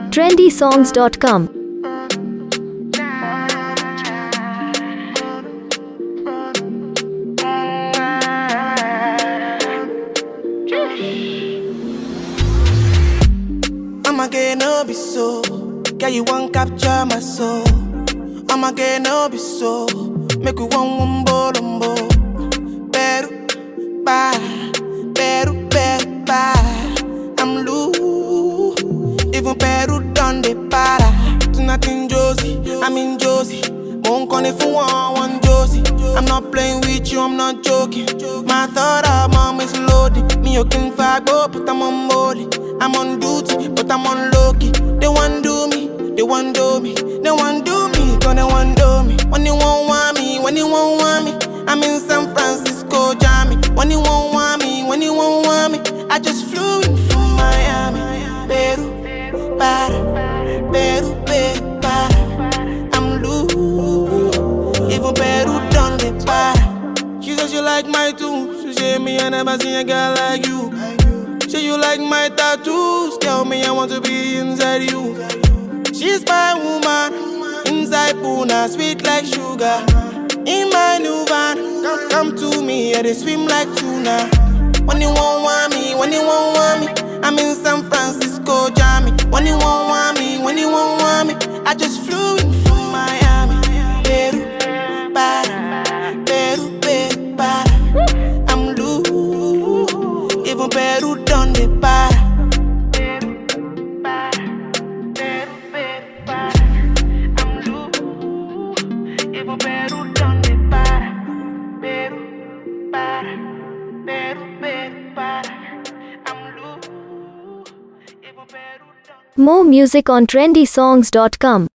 TrendySongs.com. I'ma get no be so. Girl, you won't capture my soul. I'ma get no be so. Make we one umbo. Beru, ba. I'm loose. Even Peru done the para. Tonight in Josie, I'm in Josie. Won't call it for one Josie. I'm not playing with you, I'm not joking. My thought of mom is loaded. Me, you can fag up, but I'm on molly. I'm on duty, but I'm on low-key. They want do me, they want do me. They want do me, gonna want do me. When you won't want me, when you won't want me. I'm in San Francisco, Jammy. When you won't want me, when you won't want me. I just flew in from Miami. Peru, para. I'm loose. Even Peru done the para. She said she like my tunes. She said me, I never seen a girl like you. Say you like my tattoos. Tell me I want to be inside you. She's my woman. Inside Puna, sweet like sugar. In my new van, come to me, yeah, they swim like tuna. When you won't want me, when you won't want me. I'm in San Francisco, Jammy. When you won't want me, when you won't want me. I just flew in from Miami. Peru, para. I'm loose. Even Peru done the para. I'm loose. Even Peru done the para. I'm loose. Even Peru done. More music on TrendySongs.com.